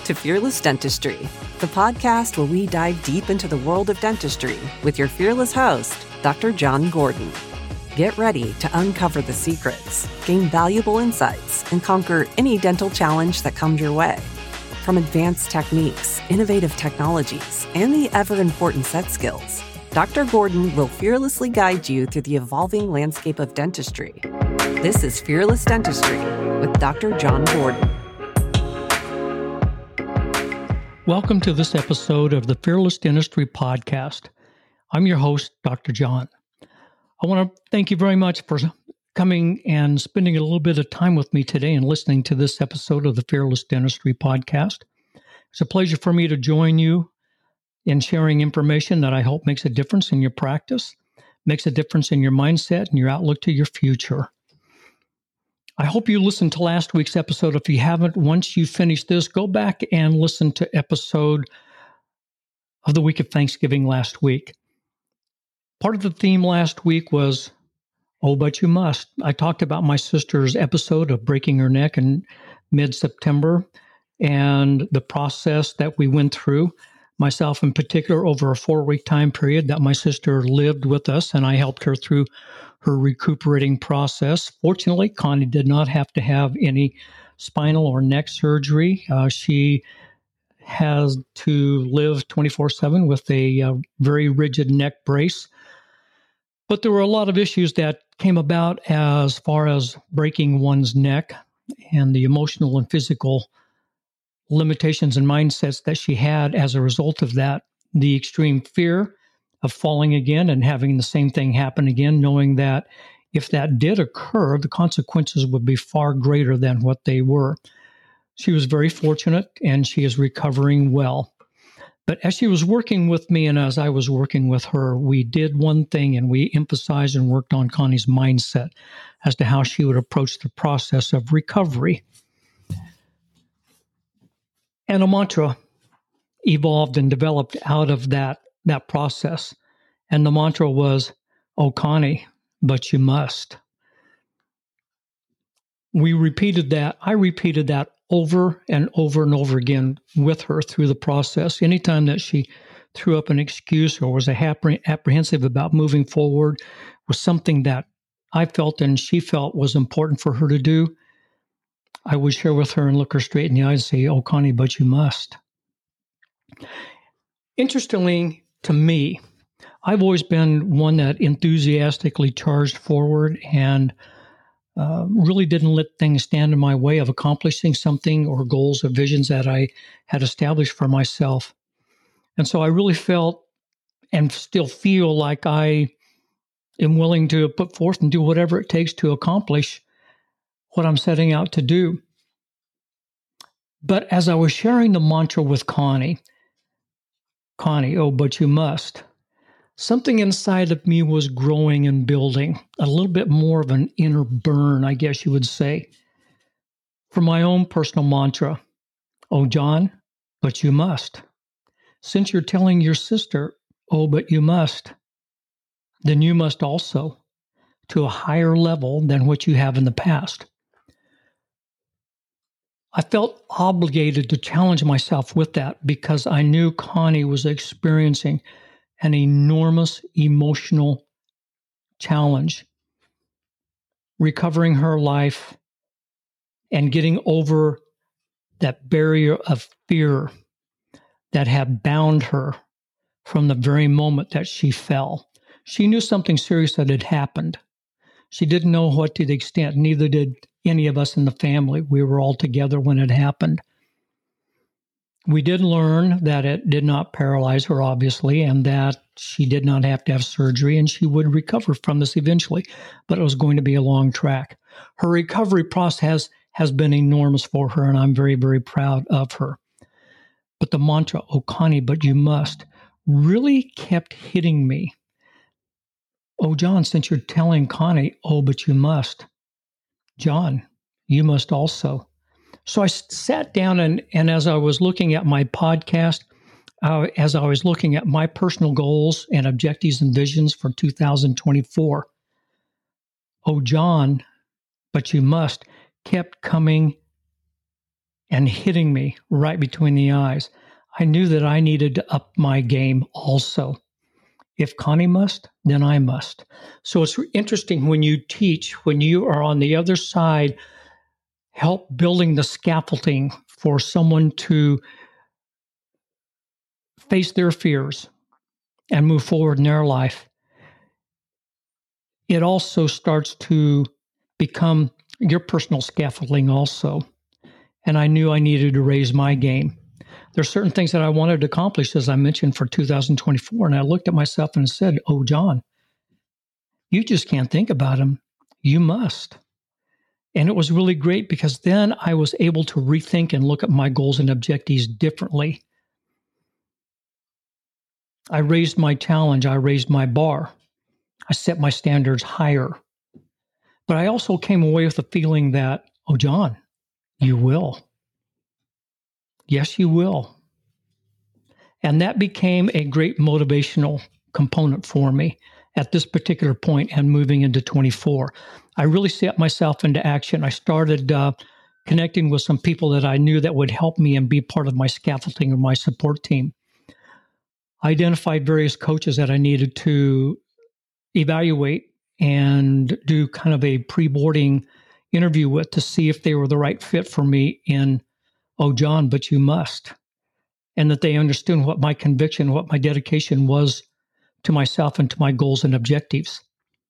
to Fearless Dentistry, the podcast where we dive deep into the world of dentistry with your fearless host, Dr. John Gordon. Get ready to uncover the secrets, gain valuable insights, and conquer any dental challenge that comes your way. From advanced techniques, innovative technologies, and the ever-important set skills, Dr. Gordon will fearlessly guide you through the evolving landscape of dentistry. This is Fearless Dentistry with Dr. John Gordon. Welcome to this episode of the Fearless Dentistry Podcast. I'm your host, Dr. John. I want to thank you very much for coming and spending a little bit of time with me today and listening to this episode of the Fearless Dentistry Podcast. It's a pleasure for me to join you in sharing information that I hope makes a difference in your practice, makes a difference in your mindset and your outlook to your future. I hope you listened to last week's episode. If you haven't, once you finish this, go back and listen to episode of the week of Thanksgiving last week. Part of the theme last week was, oh, but you must. I talked about my sister's episode of breaking her neck in mid-September and the process that we went through, myself in particular, over a 4-week time period that my sister lived with us, and I helped her through her recuperating process. Fortunately, Connie did not have to have any spinal or neck surgery. She has to live 24/7 with a very rigid neck brace. But there were a lot of issues that came about as far as breaking one's neck and the emotional and physical limitations and mindsets that she had as a result of that. The extreme fear of falling again and having the same thing happen again, knowing that if that did occur, the consequences would be far greater than what they were. She was very fortunate and she is recovering well. But as she was working with me and as I was working with her, we did one thing and we emphasized and worked on Connie's mindset as to how she would approach the process of recovery. And a mantra evolved and developed out of that process. And the mantra was, oh, Connie, but you must. We repeated that. I repeated that over and over and over again with her through the process. Anytime that she threw up an excuse or was apprehensive about moving forward with something that I felt and she felt was important for her to do, I would share with her and look her straight in the eye and say, oh, Connie, but you must. Interestingly, to me, I've always been one that enthusiastically charged forward and really didn't let things stand in my way of accomplishing something or goals or visions that I had established for myself. And so I really felt and still feel like I am willing to put forth and do whatever it takes to accomplish what I'm setting out to do. But as I was sharing the mantra with Connie, oh, but you must, something inside of me was growing and building, a little bit more of an inner burn, I guess you would say, for my own personal mantra. Oh, John, but you must. Since you're telling your sister, oh, but you must, then you must also, to a higher level than what you have in the past. I felt obligated to challenge myself with that because I knew Connie was experiencing an enormous emotional challenge, recovering her life and getting over that barrier of fear that had bound her from the very moment that she fell. She knew something serious that had happened. She didn't know what to the extent, neither did any of us in the family. We were all together when it happened. We did learn that it did not paralyze her, obviously, and that she did not have to have surgery and she would recover from this eventually, but it was going to be a long track. Her recovery process has been enormous for her, and I'm very, very proud of her. But the mantra, oh, Connie, but you must, really kept hitting me. Oh, John, since you're telling Connie, oh, but you must, John, you must also. So I sat down and as I was looking at my podcast, as I was looking at my personal goals and objectives and visions for 2024, oh, John, but you must, kept coming and hitting me right between the eyes, I knew that I needed to up my game also. If Connie must, then I must. So it's interesting when you teach, when you are on the other side, help building the scaffolding for someone to face their fears and move forward in their life. It also starts to become your personal scaffolding also. And I knew I needed to raise my game. There are certain things that I wanted to accomplish, as I mentioned, for 2024. And I looked at myself and said, oh, John, you just can't think about them. You must. And it was really great because then I was able to rethink and look at my goals and objectives differently. I raised my challenge. I raised my bar. I set my standards higher. But I also came away with the feeling that, oh, John, you will. Yes, you will. And that became a great motivational component for me at this particular point and moving into 24. I really set myself into action. I started connecting with some people that I knew that would help me and be part of my scaffolding or my support team. I identified various coaches that I needed to evaluate and do kind of a pre-boarding interview with to see if they were the right fit for me in, oh, John, but you must. And that they understood what my conviction, what my dedication was to myself and to my goals and objectives.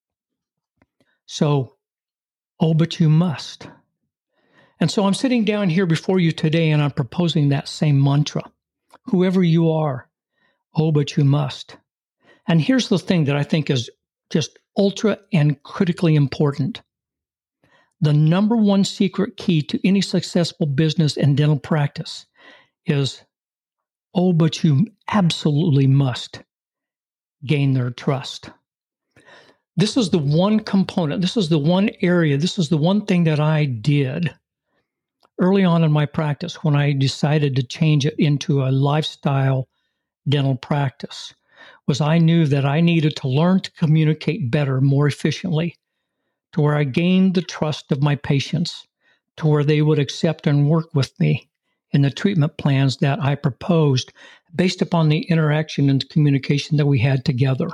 So, oh, but you must. And so I'm sitting down here before you today and I'm proposing that same mantra. Whoever you are, oh, but you must. And here's the thing that I think is just ultra and critically important. The number one secret key to any successful business and dental practice is, oh, but you absolutely must gain their trust. This is the one component. This is the one area. This is the one thing that I did early on in my practice when I decided to change it into a lifestyle dental practice, was I knew that I needed to learn to communicate better, more efficiently, to where I gained the trust of my patients, to where they would accept and work with me in the treatment plans that I proposed based upon the interaction and communication that we had together.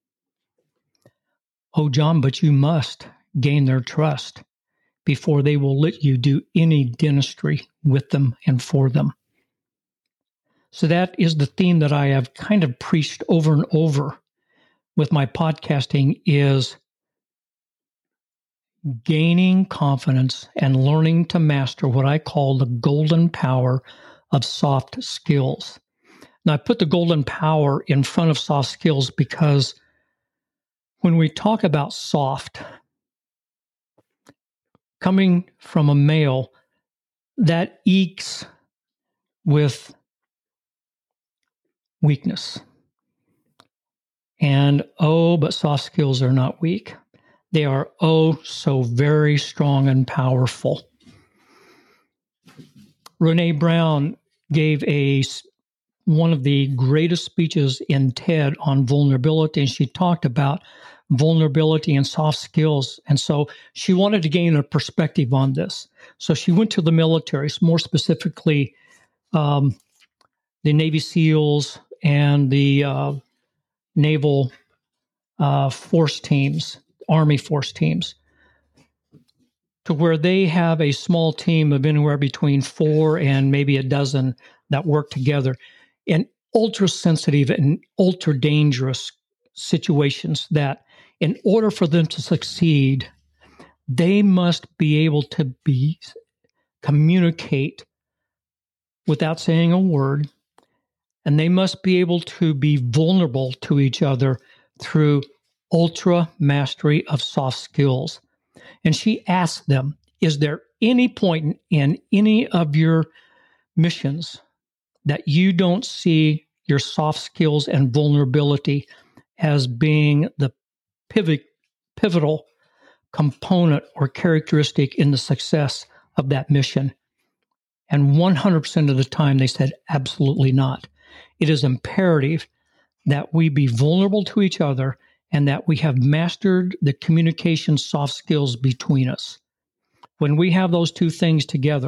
Oh, John, but you must gain their trust before they will let you do any dentistry with them and for them. So that is the theme that I have kind of preached over and over with my podcasting, is gaining confidence and learning to master what I call the golden power of soft skills. Now, I put the golden power in front of soft skills because when we talk about soft, coming from a male, that ekes with weakness. And oh, but soft skills are not weak. They are oh so very strong and powerful. Brené Brown gave one of the greatest speeches in TED on vulnerability, and she talked about vulnerability and soft skills. And so she wanted to gain a perspective on this. So she went to the military, more specifically the Navy SEALs and the Naval force teams, Army force teams, to where they have a small team of anywhere between 4 and maybe a dozen that work together in ultra sensitive and ultra dangerous situations that in order for them to succeed, they must be able to communicate without saying a word, and they must be able to be vulnerable to each other through ultra mastery of soft skills. And she asked them, is there any point in any of your missions that you don't see your soft skills and vulnerability as being the pivotal component or characteristic in the success of that mission? And 100% of the time they said, absolutely not. It is imperative that we be vulnerable to each other and that we have mastered the communication soft skills between us. When we have those two things together,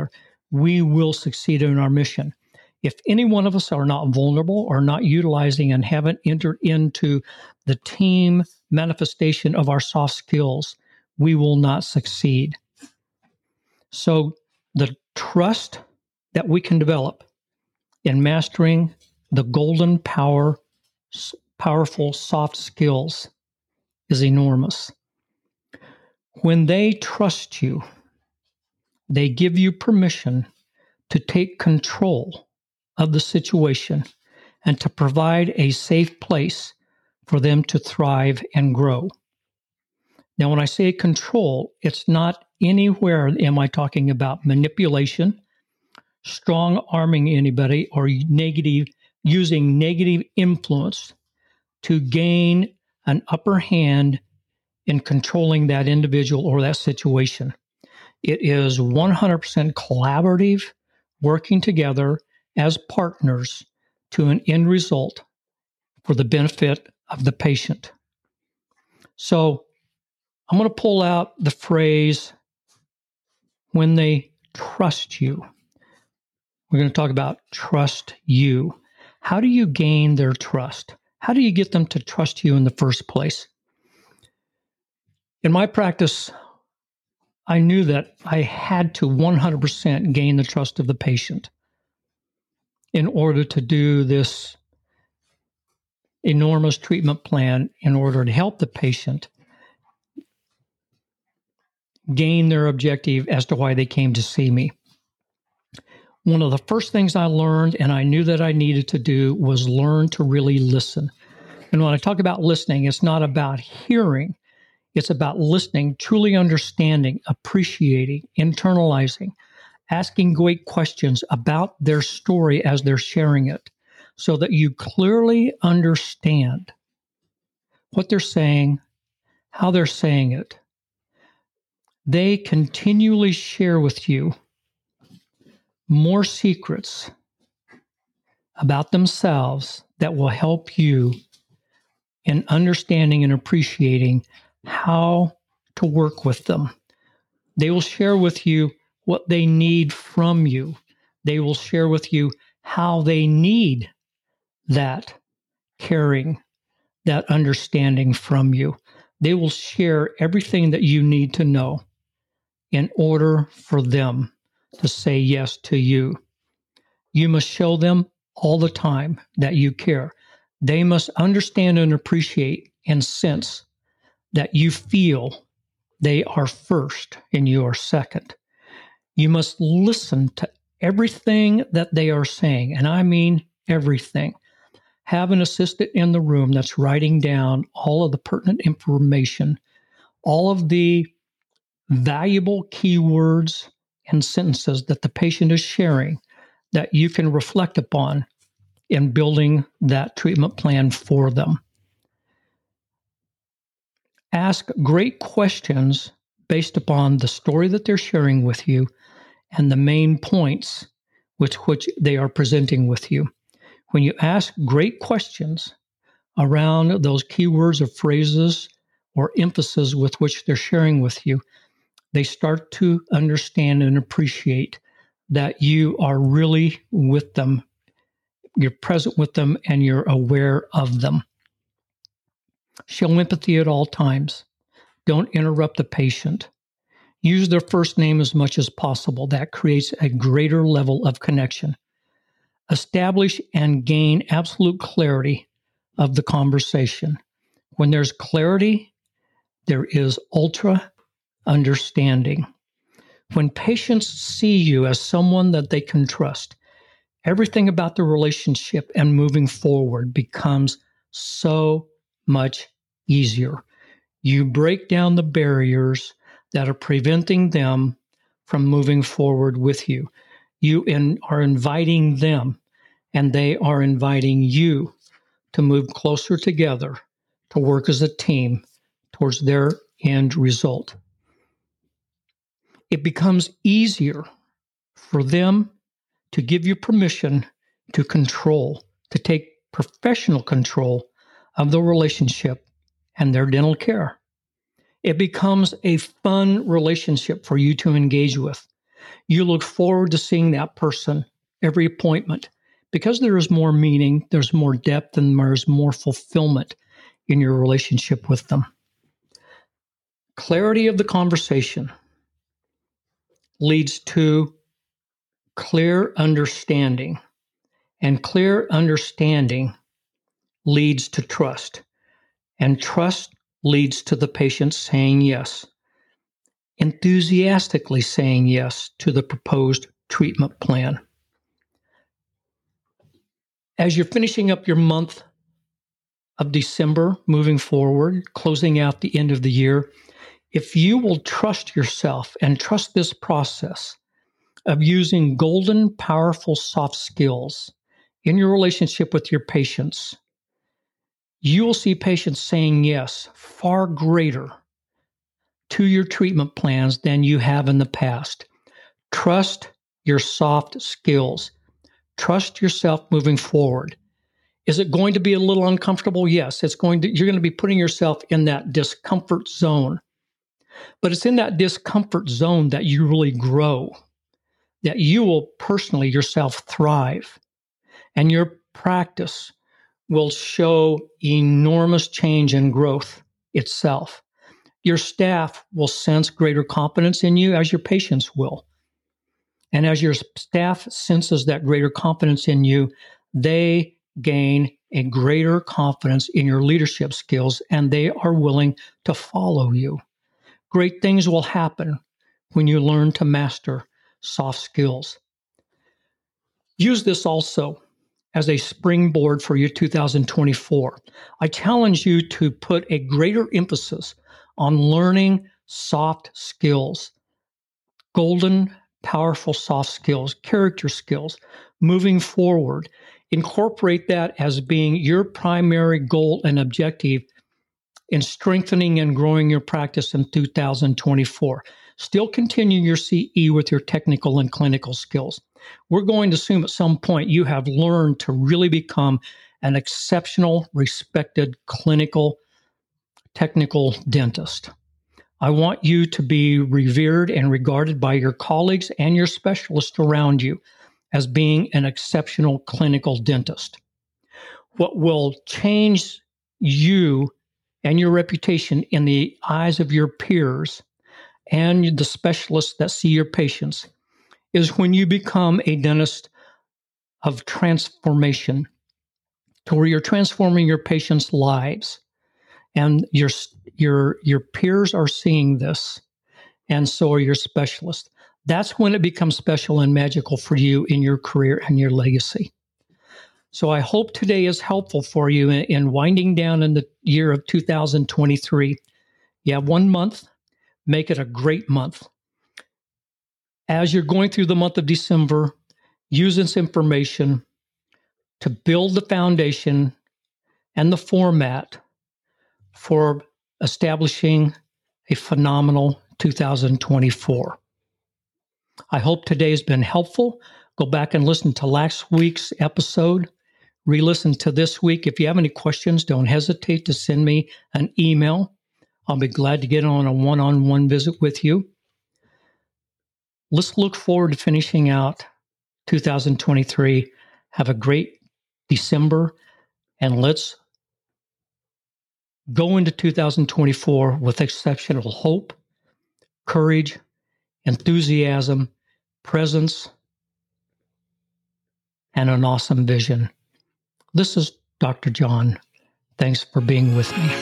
we will succeed in our mission. If any one of us are not vulnerable or not utilizing and haven't entered into the team manifestation of our soft skills, we will not succeed. So the trust that we can develop in mastering the golden powerful soft skills is enormous. When they trust you, they give you permission to take control of the situation and to provide a safe place for them to thrive and grow. Now, when I say control, it's not anywhere am I talking about manipulation, strong arming anybody, or using negative influence to gain an upper hand in controlling that individual or that situation. It is 100% collaborative, working together as partners to an end result for the benefit of the patient. So I'm going to pull out the phrase, when they trust you. We're going to talk about trust you. How do you gain their trust? How do you get them to trust you in the first place? In my practice, I knew that I had to 100% gain the trust of the patient in order to do this enormous treatment plan, in order to help the patient gain their objective as to why they came to see me. One of the first things I learned, and I knew that I needed to do, was learn to really listen. And when I talk about listening, it's not about hearing. It's about listening, truly understanding, appreciating, internalizing, asking great questions about their story as they're sharing it, so that you clearly understand what they're saying, how they're saying it. They continually share with you more secrets about themselves that will help you in understanding and appreciating how to work with them. They will share with you what they need from you. They will share with you how they need that caring, that understanding from you. They will share everything that you need to know in order for them to say yes to you. You must show them all the time that you care. They must understand and appreciate and sense that you feel they are first and you are second. You must listen to everything that they are saying, and I mean everything. Have an assistant in the room that's writing down all of the pertinent information, all of the valuable keywords and sentences that the patient is sharing that you can reflect upon in building that treatment plan for them. Ask great questions based upon the story that they're sharing with you and the main points with which they are presenting with you. When you ask great questions around those keywords or phrases or emphasis with which they're sharing with you, they start to understand and appreciate that you are really with them, you're present with them, and you're aware of them. Show empathy at all times. Don't interrupt the patient. Use their first name as much as possible. That creates a greater level of connection. Establish and gain absolute clarity of the conversation. When there's clarity, there is ultra understanding. When patients see you as someone that they can trust, everything about the relationship and moving forward becomes so much easier. You break down the barriers that are preventing them from moving forward with you. You are inviting them, and they are inviting you to move closer together, to work as a team towards their end result. It becomes easier for them to give you permission to control, to take professional control of the relationship and their dental care. It becomes a fun relationship for you to engage with. You look forward to seeing that person every appointment because there is more meaning, there's more depth, and there's more fulfillment in your relationship with them. Clarity of the conversation leads to clear understanding, and clear understanding leads to trust, and trust leads to the patient saying yes, enthusiastically saying yes to the proposed treatment plan. As you're finishing up your month of December, moving forward, closing out the end of the year, if you will trust yourself and trust this process of using golden, powerful, soft skills in your relationship with your patients, you will see patients saying yes far greater to your treatment plans than you have in the past. Trust your soft skills. Trust yourself moving forward. Is it going to be a little uncomfortable? Yes, you're going to be putting yourself in that discomfort zone. But it's in that discomfort zone that you really grow, that you will personally yourself thrive, and your practice will show enormous change and growth itself. Your staff will sense greater confidence in you, as your patients will. And as your staff senses that greater confidence in you, they gain a greater confidence in your leadership skills, and they are willing to follow you. Great things will happen when you learn to master soft skills. Use this also as a springboard for your 2024. I challenge you to put a greater emphasis on learning soft skills, golden, powerful soft skills, character skills, moving forward. Incorporate that as being your primary goal and objective in strengthening and growing your practice in 2024. Still continue your CE with your technical and clinical skills. We're going to assume at some point you have learned to really become an exceptional, respected clinical, technical dentist. I want you to be revered and regarded by your colleagues and your specialists around you as being an exceptional clinical dentist. What will change you and your reputation in the eyes of your peers and the specialists that see your patients is when you become a dentist of transformation, to where you're transforming your patients' lives. And your peers are seeing this, and so are your specialists. That's when it becomes special and magical for you in your career and your legacy. So I hope today is helpful for you in winding down in the year of 2023. You have 1 month. Make it a great month. As you're going through the month of December, use this information to build the foundation and the format for establishing a phenomenal 2024. I hope today has been helpful. Go back and listen to last week's episode. Re-listen to this week. If you have any questions, don't hesitate to send me an email. I'll be glad to get on a one-on-one visit with you. Let's look forward to finishing out 2023. Have a great December, and let's go into 2024 with exceptional hope, courage, enthusiasm, presence, and an awesome vision. This is Dr. John. Thanks for being with me.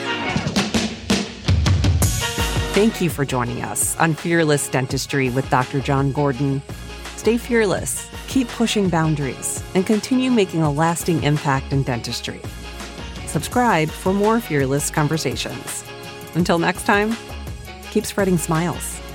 Thank you for joining us on Fearless Dentistry with Dr. John Gordon. Stay fearless, keep pushing boundaries, and continue making a lasting impact in dentistry. Subscribe for more fearless conversations. Until next time, keep spreading smiles.